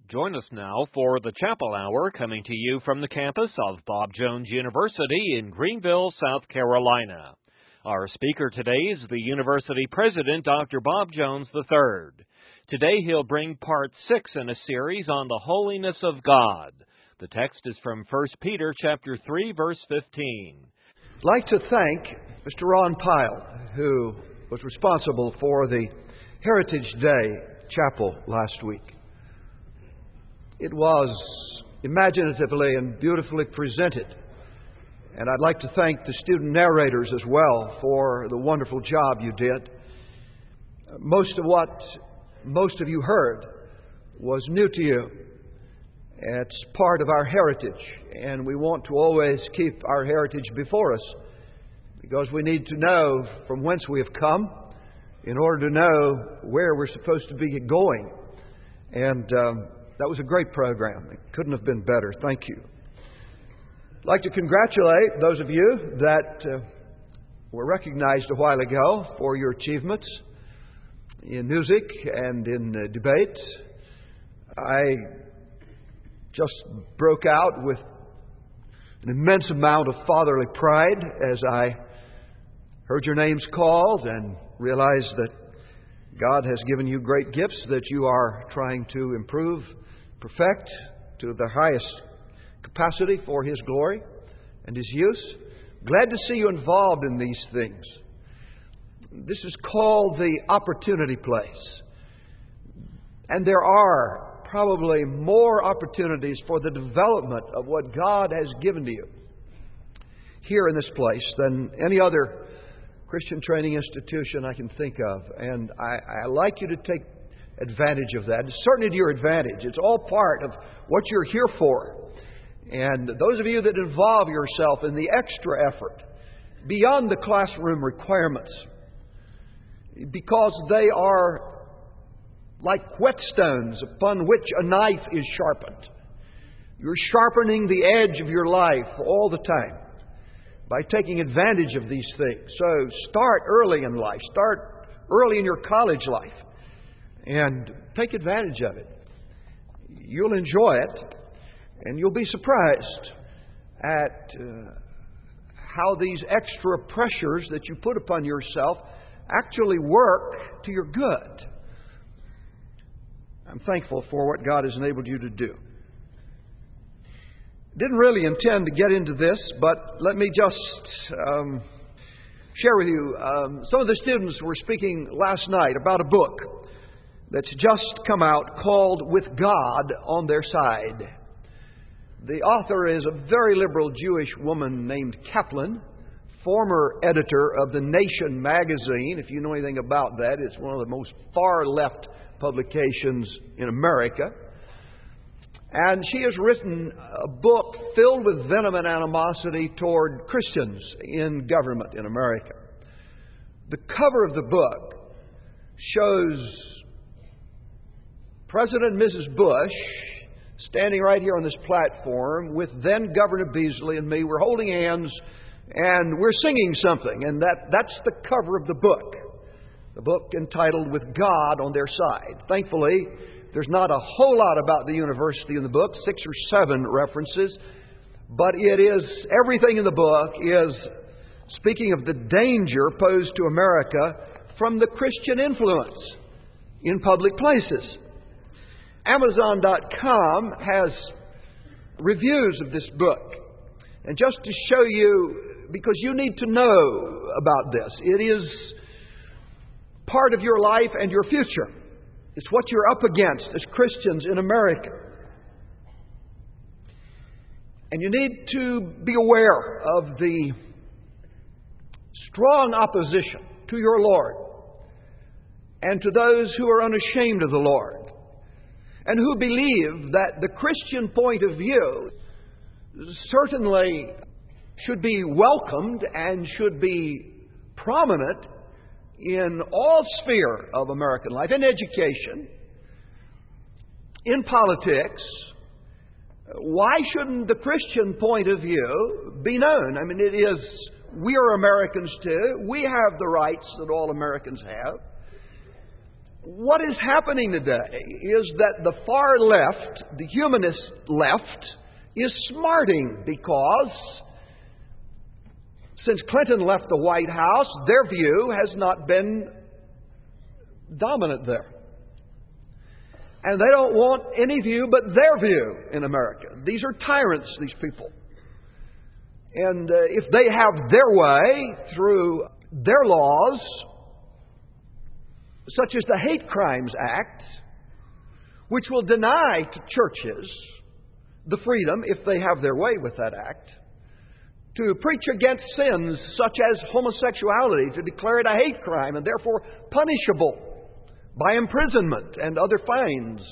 Join us now for the Chapel Hour, coming to you from the campus of Bob Jones University in Greenville, South Carolina. Our speaker today is the university president, Dr. Bob Jones III. Today he'll bring part 6 in a series on the holiness of God. The text is from 1 Peter chapter 3, verse 15. I'd like to thank Mr. Ron Pyle, who was responsible for the Heritage Day Chapel last week. It was imaginatively and beautifully presented. And I'd like to thank the student narrators as well for the wonderful job you did. Most of what most of you heard was new to you. It's part of our heritage, and we want to always keep our heritage before us because we need to know from whence we have come in order to know where we're supposed to be going. And that was a great program. It couldn't have been better. Thank you. I'd like to congratulate those of you that were recognized a while ago for your achievements in music and in debate. I just broke out with an immense amount of fatherly pride as I heard your names called and realized that God has given you great gifts that you are trying to improve, perfect to the highest capacity for His glory and His use. Glad to see you involved in these things. This is called the opportunity place. And there are probably more opportunities for the development of what God has given to you here in this place than any other Christian training institution I can think of. And I like you to take advantage of that. It's certainly to your advantage. It's all part of what you're here for. And those of you that involve yourself in the extra effort beyond the classroom requirements, because they are like whetstones upon which a knife is sharpened. You're sharpening the edge of your life all the time by taking advantage of these things. So start early in life. Start early in your college life. And take advantage of it. You'll enjoy it, and you'll be surprised at how these extra pressures that you put upon yourself actually work to your good. I'm thankful for what God has enabled you to do. Didn't really intend to get into this, but let me just share with you. Some of the students were speaking last night about a book that's just come out called With God on Their Side. The author is a very liberal Jewish woman named Kaplan, former editor of The Nation magazine. If you know anything about that, it's one of the most far-left publications in America. And she has written a book filled with venom and animosity toward Christians in government in America. The cover of the book shows President and Mrs. Bush standing right here on this platform with then Governor Beasley and me. We're holding hands and we're singing something. And that's the cover of the book. The book entitled With God on Their Side. Thankfully, there's not a whole lot about the university in the book, 6 or 7 references. But it is, everything in the book is speaking of the danger posed to America from the Christian influence in public places. Amazon.com has reviews of this book. And just to show you, because you need to know about this, it is part of your life and your future. It's what you're up against as Christians in America. And you need to be aware of the strong opposition to your Lord and to those who are unashamed of the Lord and who believe that the Christian point of view certainly should be welcomed and should be prominent in all sphere of American life, in education, in politics. Why shouldn't the Christian point of view be known? I mean, it is, we are Americans too. We have the rights that all Americans have. What is happening today is that the far left, the humanist left, is smarting because since Clinton left the White House, their view has not been dominant there. And they don't want any view but their view in America. These are tyrants, these people. And if they have their way through their laws, such as the Hate Crimes Act, which will deny to churches the freedom, if they have their way with that act, to preach against sins such as homosexuality, to declare it a hate crime and therefore punishable by imprisonment and other fines.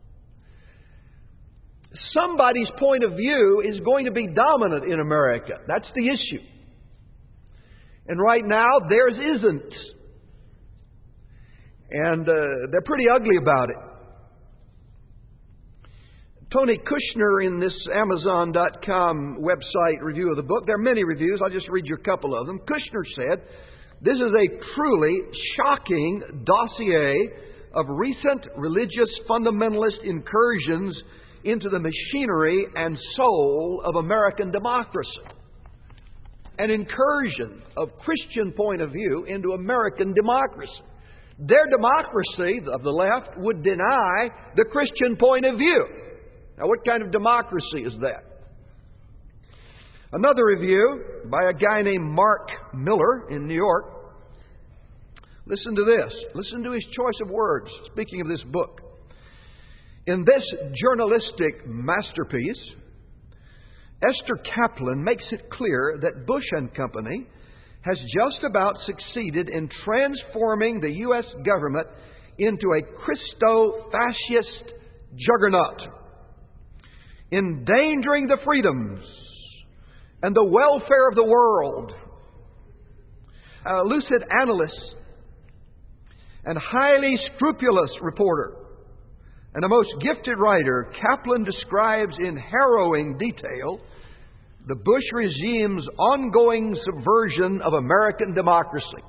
Somebody's point of view is going to be dominant in America. That's the issue. And right now, theirs isn't. And they're pretty ugly about it. Tony Kushner in this Amazon.com website review of the book, there are many reviews, I'll just read you a couple of them. Kushner said, "This is a truly shocking dossier of recent religious fundamentalist incursions into the machinery and soul of American democracy." An incursion of Christian point of view into American democracy. Their democracy, of the left, would deny the Christian point of view. Now, what kind of democracy is that? Another review by a guy named Mark Miller in New York. Listen to this. Listen to his choice of words, speaking of this book. In this journalistic masterpiece, Esther Kaplan makes it clear that Bush and Company has just about succeeded in transforming the U.S. government into a Christo-fascist juggernaut, endangering the freedoms and the welfare of the world. A lucid analyst and highly scrupulous reporter and a most gifted writer, Kaplan describes in harrowing detail the Bush regime's ongoing subversion of American democracy.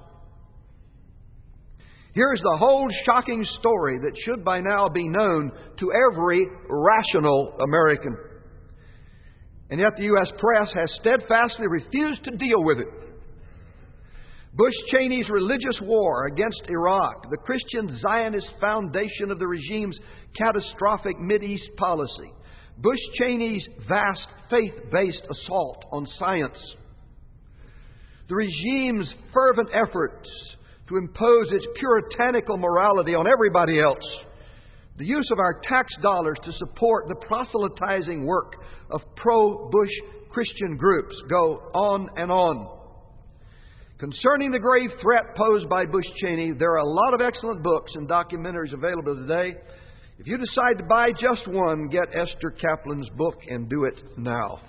Here's the whole shocking story that should by now be known to every rational American. And yet the U.S. press has steadfastly refused to deal with it. Bush-Cheney's religious war against Iraq, the Christian Zionist foundation of the regime's catastrophic Mideast policy, Bush-Cheney's vast faith-based assault on science, the regime's fervent efforts to impose its puritanical morality on everybody else, the use of our tax dollars to support the proselytizing work of pro-Bush Christian groups go on and on. Concerning the grave threat posed by Bush-Cheney, there are a lot of excellent books and documentaries available today. If you decide to buy just one, get Esther Kaplan's book and do it now.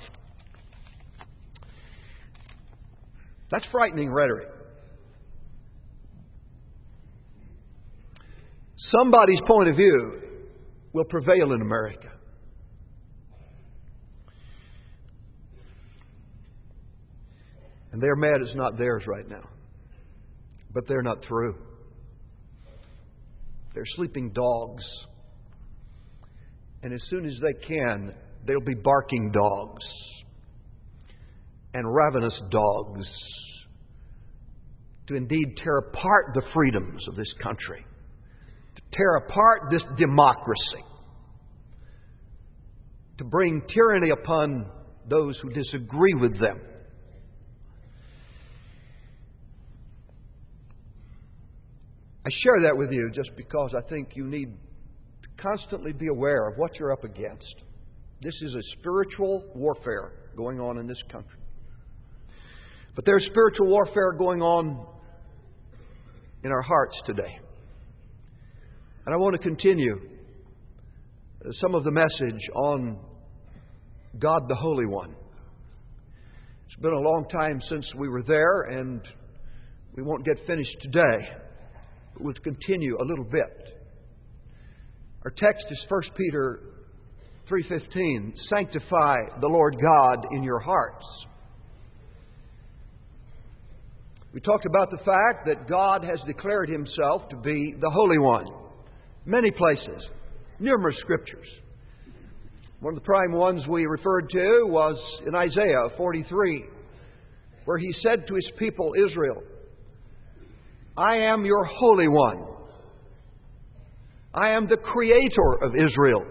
That's frightening rhetoric. Somebody's point of view will prevail in America. And they're mad it's not theirs right now. But they're not through. They're sleeping dogs. And as soon as they can, they'll be barking dogs and ravenous dogs to indeed tear apart the freedoms of this country, to tear apart this democracy, to bring tyranny upon those who disagree with them. I share that with you just because I think you need to constantly be aware of what you're up against. This is a spiritual warfare going on in this country. But there's spiritual warfare going on in our hearts today. And I want to continue some of the message on God the Holy One. It's been a long time since we were there, and we won't get finished today. But we'll continue a little bit. Our text is 1 Peter 3:15. Sanctify the Lord God in your hearts. We talked about the fact that God has declared Himself to be the Holy One. Many places, numerous scriptures. One of the prime ones we referred to was in Isaiah 43, where He said to His people Israel, I am your Holy One. I am the Creator of Israel.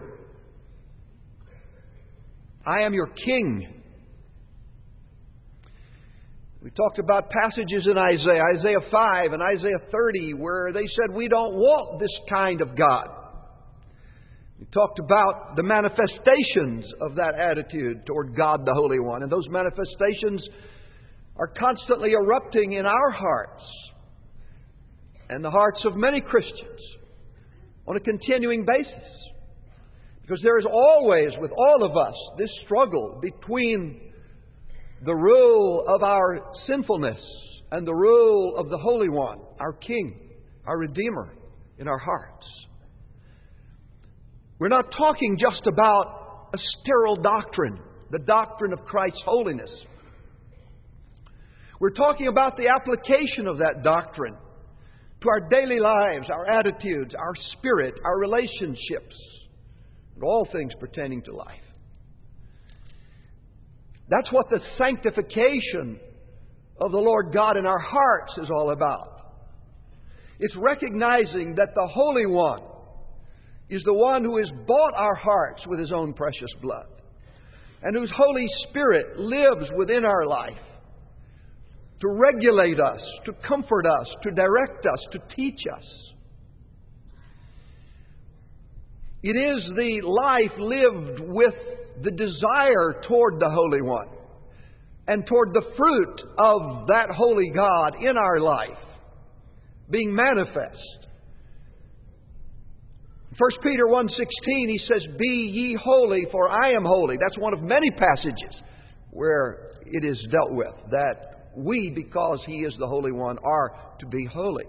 I am your King. We talked about passages in Isaiah 5 and Isaiah 30, where they said, we don't want this kind of God. We talked about the manifestations of that attitude toward God the Holy One. And those manifestations are constantly erupting in our hearts and the hearts of many Christians on a continuing basis. Because there is always, with all of us, this struggle between the rule of our sinfulness and the rule of the Holy One, our King, our Redeemer, in our hearts. We're not talking just about a sterile doctrine, the doctrine of Christ's holiness. We're talking about the application of that doctrine to our daily lives, our attitudes, our spirit, our relationships, and all things pertaining to life. That's what the sanctification of the Lord God in our hearts is all about. It's recognizing that the Holy One is the one who has bought our hearts with His own precious blood, and whose Holy Spirit lives within our life to regulate us, to comfort us, to direct us, to teach us. It is the life lived with the desire toward the Holy One and toward the fruit of that Holy God in our life being manifest. 1 Peter 1:16, he says, be ye holy, for I am holy. That's one of many passages where it is dealt with, that we, because He is the Holy One, are to be holy.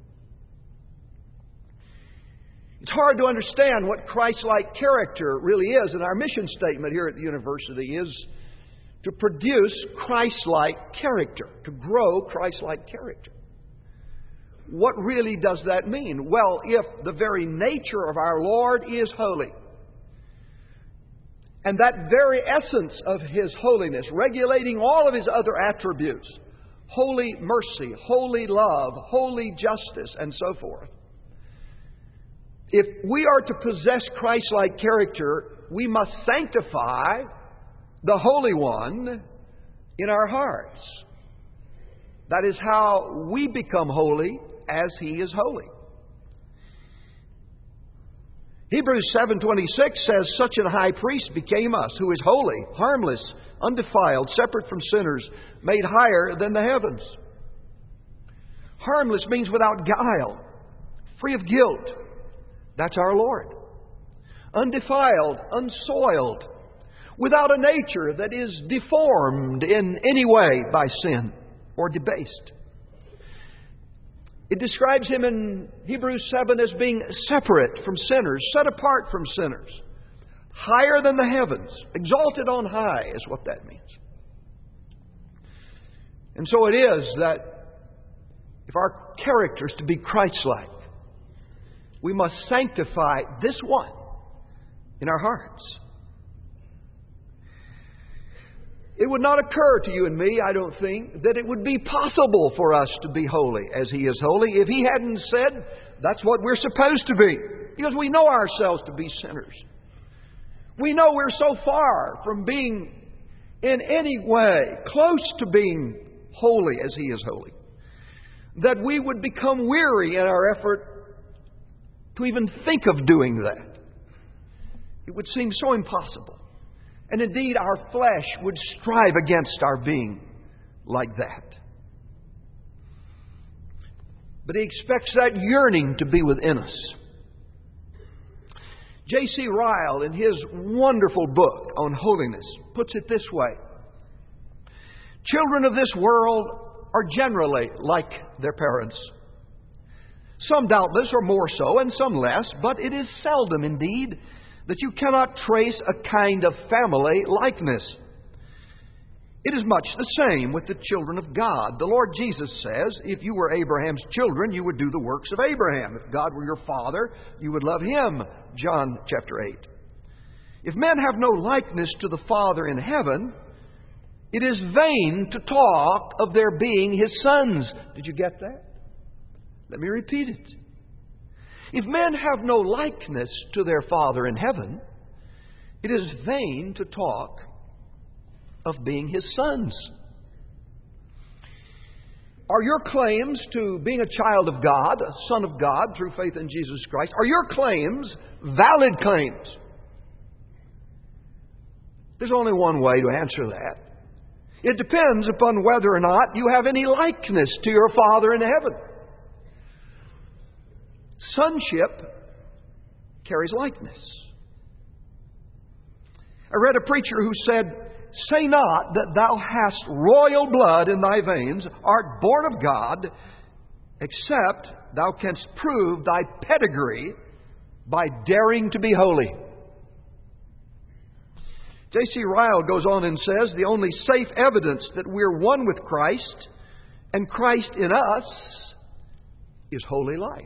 It's hard to understand what Christ-like character really is, and our mission statement here at the university is to produce Christ-like character, to grow Christ-like character. What really does that mean? Well, if the very nature of our Lord is holy, and that very essence of His holiness, regulating all of His other attributes, holy mercy, holy love, holy justice, and so forth, if we are to possess Christ-like character, we must sanctify the Holy One in our hearts. That is how we become holy as He is holy. Hebrews 7:26 says, such a high priest became us, who is holy, harmless, undefiled, separate from sinners, made higher than the heavens. Harmless means without guile, free of guilt. That's our Lord. Undefiled, unsoiled, without a nature that is deformed in any way by sin or debased. It describes Him in Hebrews 7 as being separate from sinners, set apart from sinners, higher than the heavens, exalted on high is what that means. And so it is that if our character is to be Christ-like, we must sanctify this one in our hearts. It would not occur to you and me, I don't think, that it would be possible for us to be holy as He is holy if He hadn't said that's what we're supposed to be. Because we know ourselves to be sinners. We know we're so far from being in any way close to being holy as He is holy, that we would become weary in our effort to even think of doing that. It would seem so impossible. And indeed, our flesh would strive against our being like that. But He expects that yearning to be within us. J.C. Ryle, in his wonderful book on holiness, puts it this way. Children of this world are generally like their parents. Some doubtless are more so and some less, but it is seldom indeed that you cannot trace a kind of family likeness. It is much the same with the children of God. The Lord Jesus says, if you were Abraham's children, you would do the works of Abraham. If God were your father, you would love him. John chapter 8. If men have no likeness to the Father in heaven, it is vain to talk of their being His sons. Did you get that? Let me repeat it. If men have no likeness to their Father in heaven, it is vain to talk of being His sons. Are your claims to being a child of God, a son of God through faith in Jesus Christ, are your claims valid claims? There's only one way to answer that. It depends upon whether or not you have any likeness to your Father in heaven. Sonship carries likeness. I read a preacher who said, "Say not that thou hast royal blood in thy veins, art born of God, except thou canst prove thy pedigree by daring to be holy." J.C. Ryle goes on and says, "The only safe evidence that we're one with Christ and Christ in us is holy life."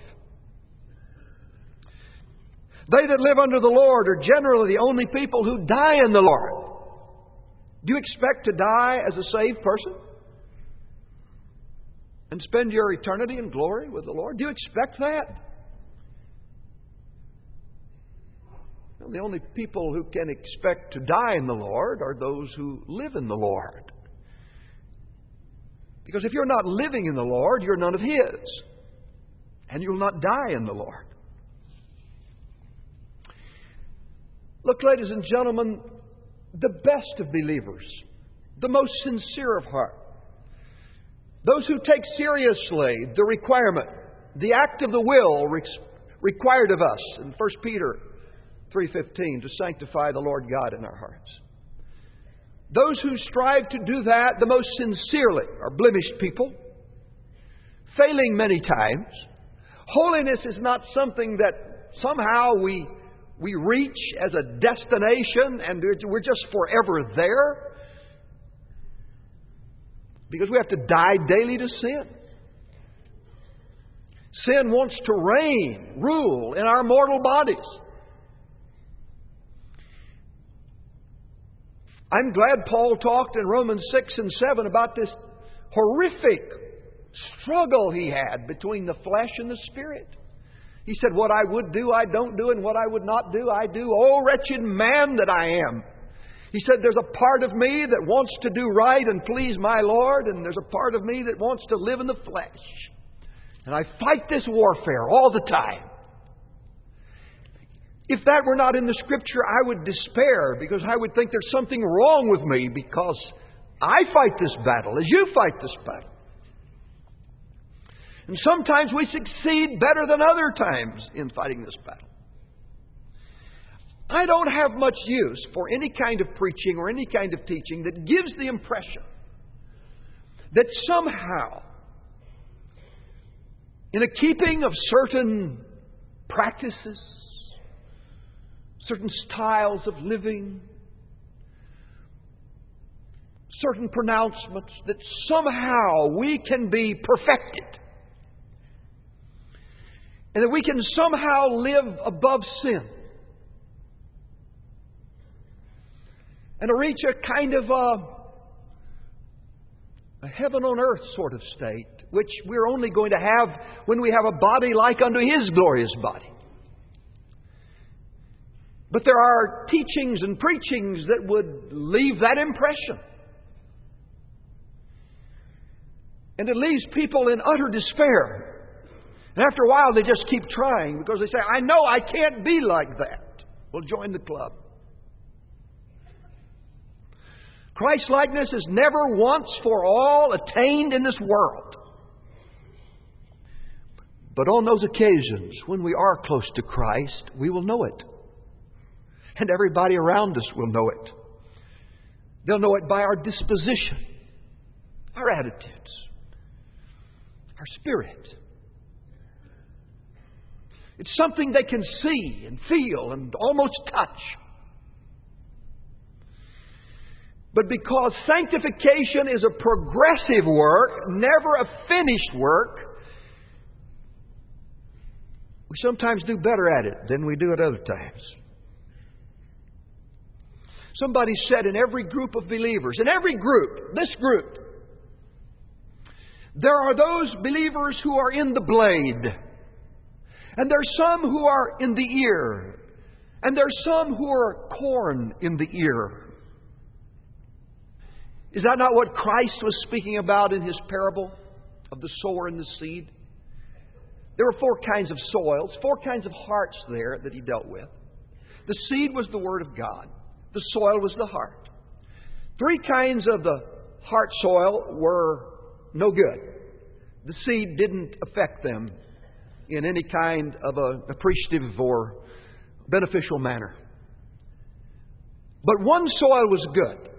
They that live under the Lord are generally the only people who die in the Lord. Do you expect to die as a saved person and spend your eternity in glory with the Lord? Do you expect that? Well, the only people who can expect to die in the Lord are those who live in the Lord. Because if you're not living in the Lord, you're none of His. And you'll not die in the Lord. Look, ladies and gentlemen, the best of believers, the most sincere of heart, those who take seriously the requirement, the act of the will required of us in 1 Peter 3:15 to sanctify the Lord God in our hearts. Those who strive to do that the most sincerely are blemished people, failing many times. Holiness is not something that somehow we reach as a destination and we're just forever there. Because we have to die daily to sin. Sin wants to reign, rule in our mortal bodies. I'm glad Paul talked in Romans 6 and 7 about this horrific struggle he had between the flesh and the spirit. He said, "What I would do, I don't do, and what I would not do, I do. O wretched man that I am." He said, "There's a part of me that wants to do right and please my Lord, and there's a part of me that wants to live in the flesh. And I fight this warfare all the time." If that were not in the Scripture, I would despair, because I would think there's something wrong with me because I fight this battle as you fight this battle. And sometimes we succeed better than other times in fighting this battle. I don't have much use for any kind of preaching or any kind of teaching that gives the impression that somehow, in a keeping of certain practices, certain styles of living, certain pronouncements, that somehow we can be perfected. And that we can somehow live above sin. And to reach a kind of a heaven on earth sort of state, which we're only going to have when we have a body like unto His glorious body. But there are teachings and preachings that would leave that impression. And it leaves people in utter despair. And after a while they just keep trying because they say, "I know I can't be like that." Well, join the club. Christ-likeness is never once for all attained in this world. But on those occasions when we are close to Christ, we will know it. And everybody around us will know it. They'll know it by our disposition, our attitudes, our spirit. It's something they can see and feel and almost touch. But because sanctification is a progressive work, never a finished work, we sometimes do better at it than we do at other times. Somebody said in every group of believers, in every group, this group, there are those believers who are in the blade. And there's some who are in the ear. And there's some who are corn in the ear. Is that not what Christ was speaking about in His parable of the sower and the seed? There were 4 kinds of soils, 4 kinds of hearts there that He dealt with. The seed was the Word of God. The soil was the heart. 3 kinds of the heart soil were no good. The seed didn't affect them in any kind of an appreciative or beneficial manner. But one soil was good.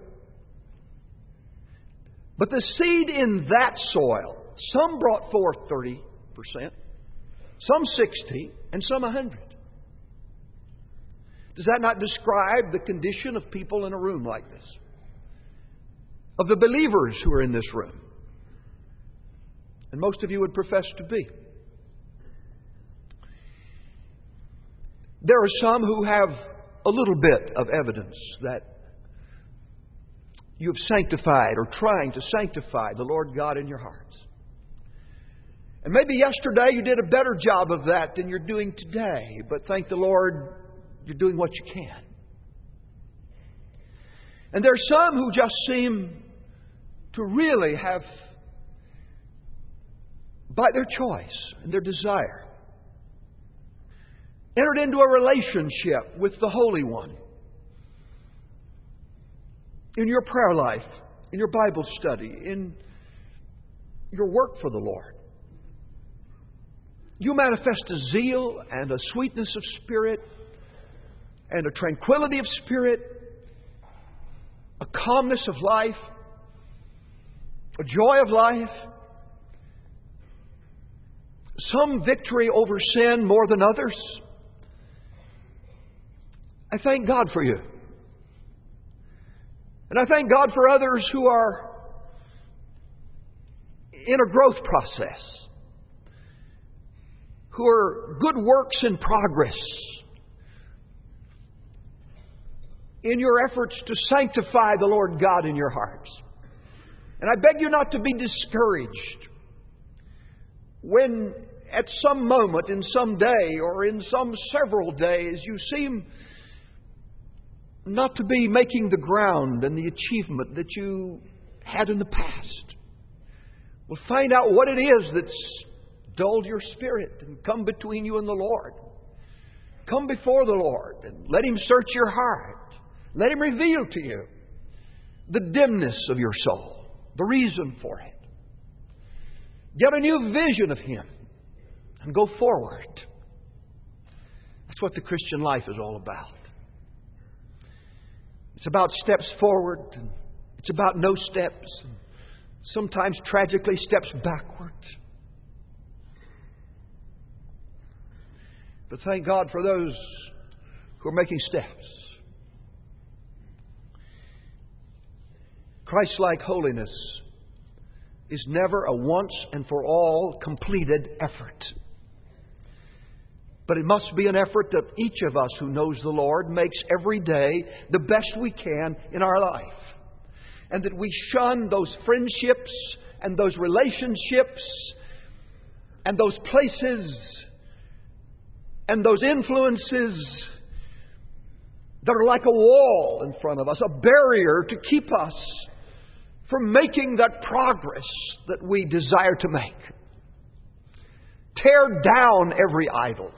But the seed in that soil, some brought forth 30%, some 60%, and some 100%. Does that not describe the condition of people in a room like this? Of the believers who are in this room? And most of you would profess to be. There are some who have a little bit of evidence that you have sanctified or trying to sanctify the Lord God in your hearts. And maybe yesterday you did a better job of that than you're doing today. But thank the Lord, you're doing what you can. And there are some who just seem to really have, by their choice and their desire, entered into a relationship with the Holy One. In your prayer life, in your Bible study, in your work for the Lord. You manifest a zeal and a sweetness of spirit and a tranquility of spirit, a calmness of life, a joy of life, some victory over sin more than others. I thank God for you. And I thank God for others who are in a growth process, who are good works in progress in your efforts to sanctify the Lord God in your hearts. And I beg you not to be discouraged when at some moment in some day or in some several days you seem not to be making the ground and the achievement that you had in the past. Well, find out what it is that's dulled your spirit and come between you and the Lord. Come before the Lord and let Him search your heart. Let Him reveal to you the dimness of your soul, the reason for it. Get a new vision of Him and go forward. That's what the Christian life is all about. It's about steps forward, and it's about no steps, and sometimes tragically steps backward. But thank God for those who are making steps. Christ-like holiness is never a once and for all completed effort. But it must be an effort that each of us who knows the Lord makes every day the best we can in our life. And that we shun those friendships and those relationships and those places and those influences that are like a wall in front of us, a barrier to keep us from making that progress that we desire to make. Tear down every idol.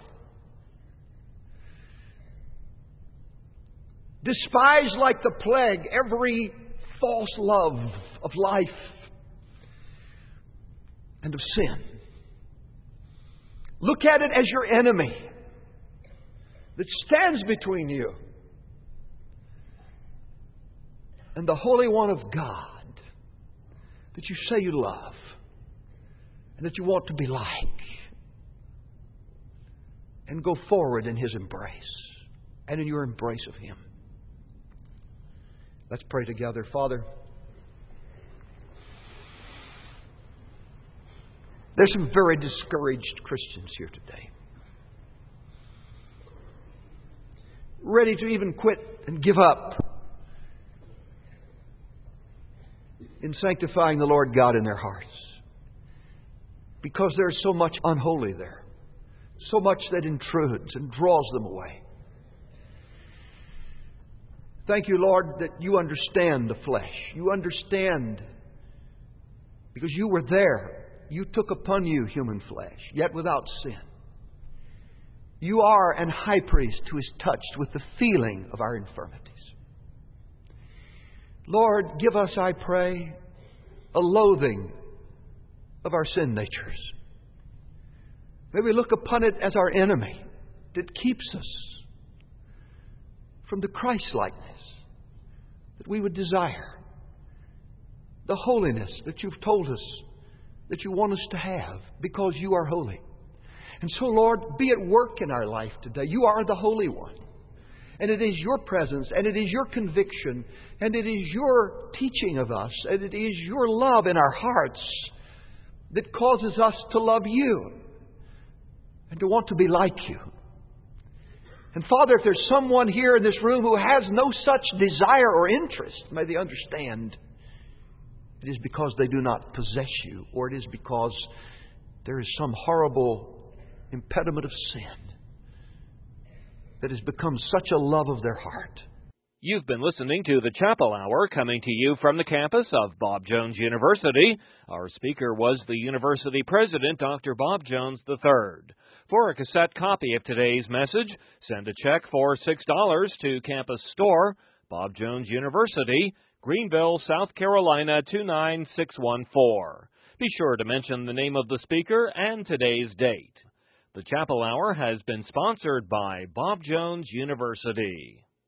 Despise like the plague every false love of life and of sin. Look at it as your enemy that stands between you and the Holy One of God that you say you love and that you want to be like, and go forward in His embrace and in your embrace of Him. Let's pray together. Father, there's some very discouraged Christians here today, ready to even quit and give up in sanctifying the Lord God in their hearts, because there's so much unholy there, so much that intrudes and draws them away. Thank you, Lord, that you understand the flesh. You understand because you were there. You took upon you human flesh, yet without sin. You are an high priest who is touched with the feeling of our infirmities. Lord, give us, I pray, a loathing of our sin natures. May we look upon it as our enemy that keeps us from the Christ-likeness that we would desire, the holiness that you've told us that you want us to have because you are holy. And so, Lord, be at work in our life today. You are the Holy One. And it is your presence, and it is your conviction, and it is your teaching of us, and it is your love in our hearts that causes us to love you and to want to be like you. And Father, if there's someone here in this room who has no such desire or interest, may they understand it is because they do not possess you, or it is because there is some horrible impediment of sin that has become such a love of their heart. You've been listening to the Chapel Hour, coming to you from the campus of Bob Jones University. Our speaker was the university president, Dr. Bob Jones III. For a cassette copy of today's message, send a check for $6 to Campus Store, Bob Jones University, Greenville, South Carolina 29614. Be sure to mention the name of the speaker and today's date. The Chapel Hour has been sponsored by Bob Jones University.